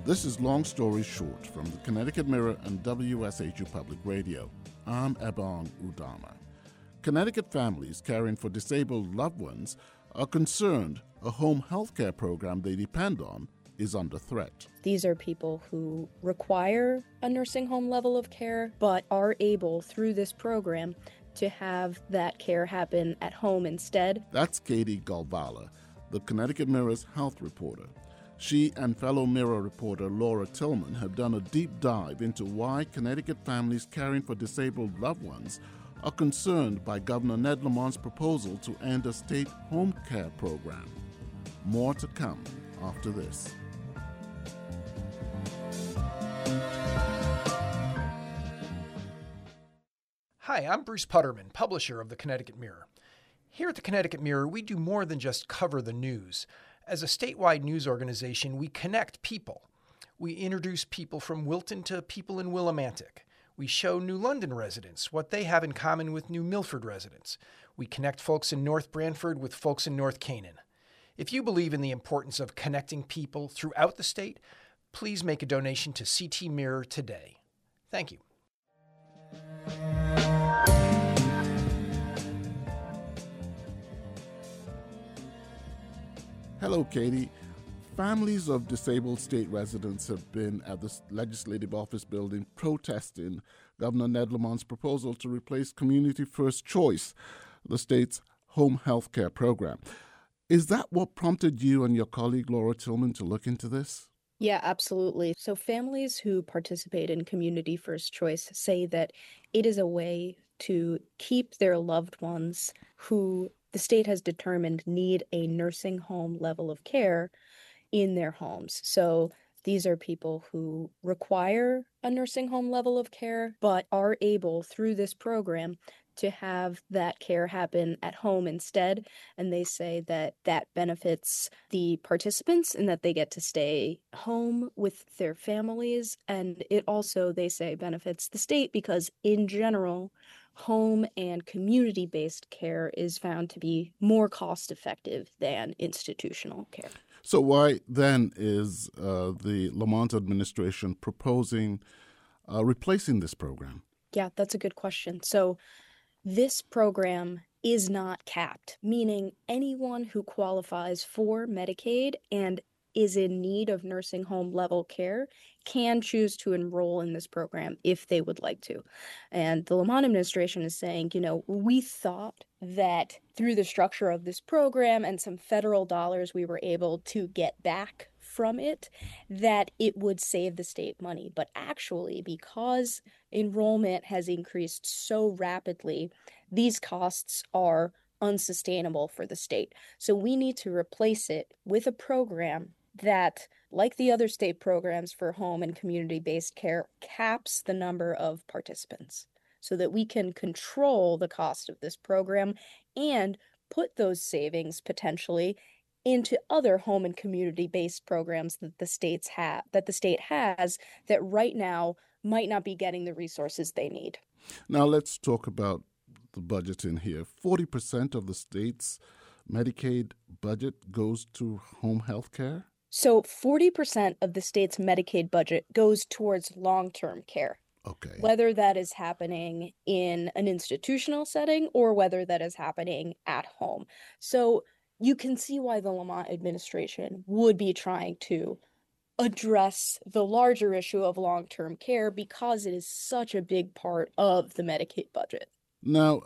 This is Long Story Short from the Connecticut Mirror and WSHU Public Radio. I'm Ebong Udama. Connecticut families caring for disabled loved ones are concerned a home health care program they depend on is under threat. These are people who require a nursing home level of care, but are able, through this program, to have that care happen at home instead. That's Katie Galvala, the Connecticut Mirror's health reporter. She and fellow Mirror reporter Laura Tillman have done a deep dive into why Connecticut families caring for disabled loved ones are concerned by Governor Ned Lamont's proposal to end a state home care program. More to come after this. Hi, I'm Bruce Putterman, publisher of the Connecticut Mirror. Here at the Connecticut Mirror, we do more than just cover the news. As a statewide news organization, we connect people. We introduce people from Wilton to people in Willimantic. We show New London residents what they have in common with New Milford residents. We connect folks in North Branford with folks in North Canaan. If you believe in the importance of connecting people throughout the state, please make a donation to CT Mirror today. Thank you. Hello, Katie. Families of disabled state residents have been at the Legislative Office building protesting Governor Ned Lamont's proposal to replace Community First Choice, the state's home health care program. Is that what prompted you and your colleague Laura Tillman to look into this? Yeah, absolutely. So families who participate in Community First Choice say that it is a way to keep their loved ones who the state has determined need a nursing home level of care in their homes. So these are people who require a nursing home level of care, but are able, through this program, to have that care happen at home instead. And they say that that benefits the participants and that they get to stay home with their families. And it also, they say, benefits the state because in general, home and community-based care is found to be more cost-effective than institutional care. So why then is the Lamont administration proposing replacing this program? Yeah, that's a good question. So this program is not capped, meaning anyone who qualifies for Medicaid and is in need of nursing home level care can choose to enroll in this program if they would like to. And the Lamont administration is saying, we thought that through the structure of this program and some federal dollars we were able to get back from it, that it would save the state money. But actually, because enrollment has increased so rapidly, these costs are unsustainable for the state. So we need to replace it with a program that, like the other state programs for home and community-based care, caps the number of participants so that we can control the cost of this program and put those savings potentially into other home and community-based programs that the state has that right now might not be getting the resources they need. Now let's talk about the budget in here. 40% of the state's Medicaid budget goes to home health care? So 40% of the state's Medicaid budget goes towards long-term care. Okay. Whether that is happening in an institutional setting or whether that is happening at home. So you can see why the Lamont administration would be trying to address the larger issue of long-term care because it is such a big part of the Medicaid budget. Now,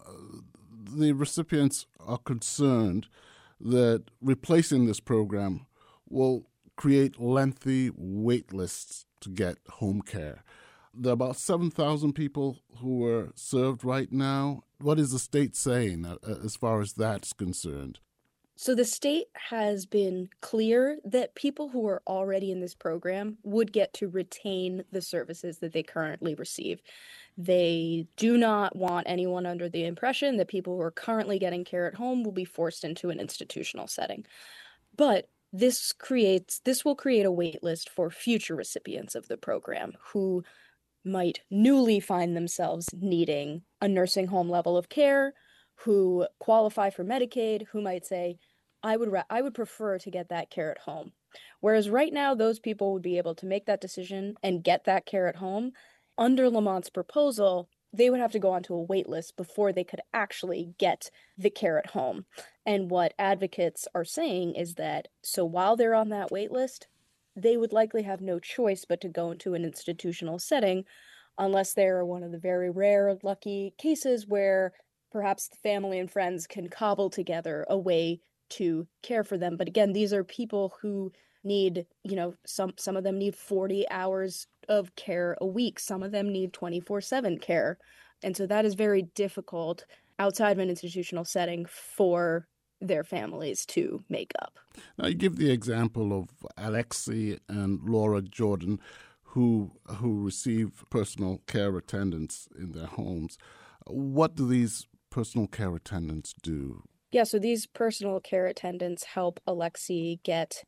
the recipients are concerned that replacing this program will create lengthy wait lists to get home care. There are about 7,000 people who are served right now. What is the state saying as far as that's concerned? So the state has been clear that people who are already in this program would get to retain the services that they currently receive. They do not want anyone under the impression that people who are currently getting care at home will be forced into an institutional setting. But this will create a wait list for future recipients of the program who might newly find themselves needing a nursing home level of care, who qualify for Medicaid, who might say, I would prefer to get that care at home. Whereas right now, those people would be able to make that decision and get that care at home. Under Lamont's proposal, they would have to go onto a wait list before they could actually get the care at home. And what advocates are saying is that, so while they're on that wait list, they would likely have no choice but to go into an institutional setting, unless they're one of the very rare, lucky cases where perhaps the family and friends can cobble together a way to care for them. But again, these are people who need, some of them need 40 hours of care a week. Some of them need 24/7 care. And so that is very difficult outside of an institutional setting for their families to make up. Now, you give the example of Alexi and Laura Jordan, who receive personal care attendants in their homes. What do these personal care attendants do? Yeah, so these personal care attendants help Alexi get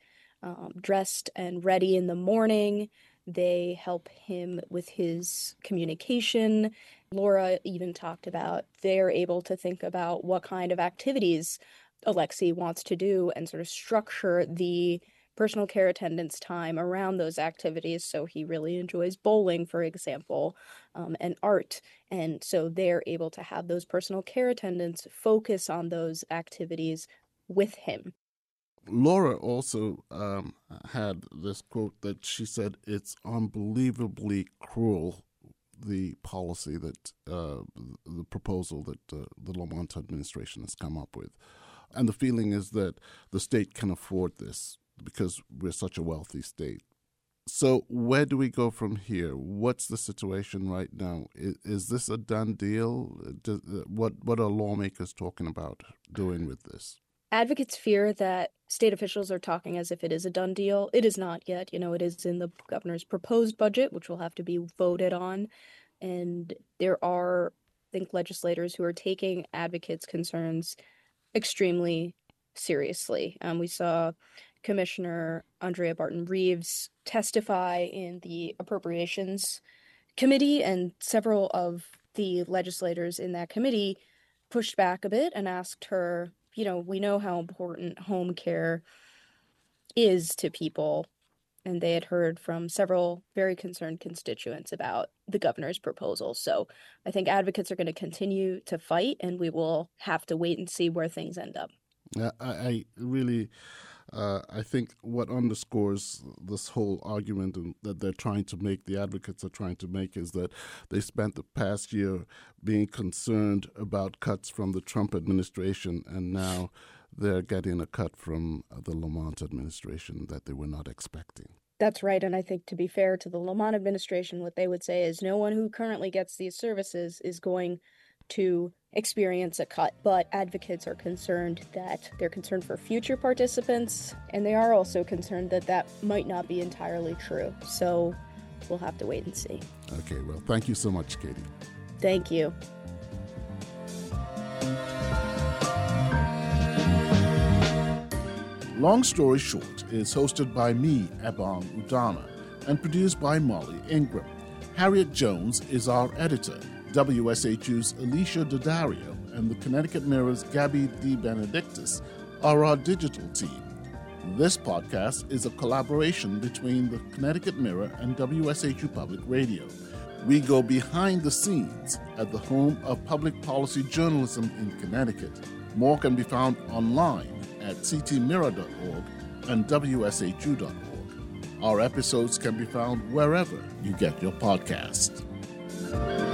dressed and ready in the morning. They help him with his communication. Laura even talked about they're able to think about what kind of activities Alexi wants to do and sort of structure the personal care attendant's time around those activities. So he really enjoys bowling, for example, and art. And so they're able to have those personal care attendants focus on those activities with him. Laura also had this quote that she said, "It's unbelievably cruel, the policy that the proposal that the Lamont administration has come up with. And the feeling is that the state can afford this because we're such a wealthy state." So where do we go from here? What's the situation right now? Is this a done deal? What are lawmakers talking about doing with this? Advocates fear that state officials are talking as if it is a done deal. It is not yet. It is in the governor's proposed budget, which will have to be voted on. And there are, I think, legislators who are taking advocates' concerns extremely seriously. We saw Commissioner Andrea Barton-Reeves testify in the Appropriations Committee, and several of the legislators in that committee pushed back a bit and asked her, we know how important home care is to people, and they had heard from several very concerned constituents about the governor's proposal. So I think advocates are going to continue to fight, and we will have to wait and see where things end up. Yeah, I really, I think what underscores this whole argument that they're trying to make, the advocates are trying to make, is that they spent the past year being concerned about cuts from the Trump administration, and now they're getting a cut from the Lamont administration that they were not expecting. That's right, and I think, to be fair to the Lamont administration, what they would say is no one who currently gets these services is going to experience a cut, but advocates are concerned that they're concerned for future participants, and they are also concerned that that might not be entirely true. So we'll have to wait and see. Okay, well, thank you so much, Katie. Thank you. Long Story Short is hosted by me, Ebong Udana, and produced by Molly Ingram. Harriet Jones is our editor. WSHU's Alicia Daddario and the Connecticut Mirror's Gabby DeBenedictis are our digital team. This podcast is a collaboration between the Connecticut Mirror and WSHU Public Radio. We go behind the scenes at the home of public policy journalism in Connecticut. More can be found online at ctmirror.org and wshu.org. Our episodes can be found wherever you get your podcasts.